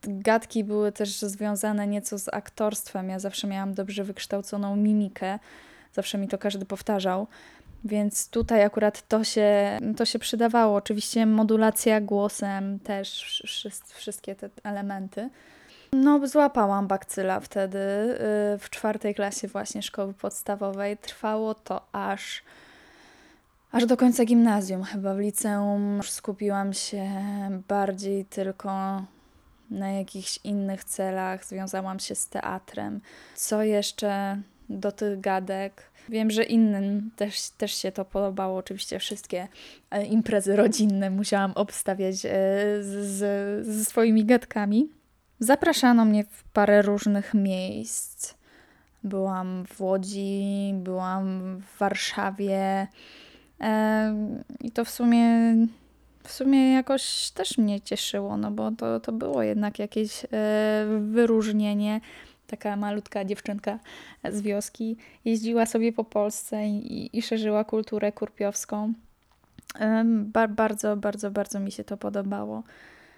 gadki były też związane nieco z aktorstwem. Ja zawsze miałam dobrze wykształconą mimikę. Zawsze mi to każdy powtarzał. Więc tutaj akurat to się przydawało. Oczywiście modulacja głosem też, wszystkie te elementy. No, złapałam bakcyla wtedy w 4. klasie właśnie szkoły podstawowej. Trwało to aż do końca gimnazjum. Chyba w liceum już skupiłam się bardziej tylko na jakichś innych celach. Związałam się z teatrem. Co jeszcze do tych gadek? Wiem, że innym też się to podobało. Oczywiście wszystkie imprezy rodzinne musiałam obstawiać ze swoimi gadkami. Zapraszano mnie w parę różnych miejsc. Byłam w Łodzi, byłam w Warszawie i to w sumie jakoś też mnie cieszyło, no bo to było jednak jakieś wyróżnienie. Taka malutka dziewczynka z wioski jeździła sobie po Polsce i szerzyła kulturę kurpiowską. Bardzo, bardzo, bardzo mi się to podobało.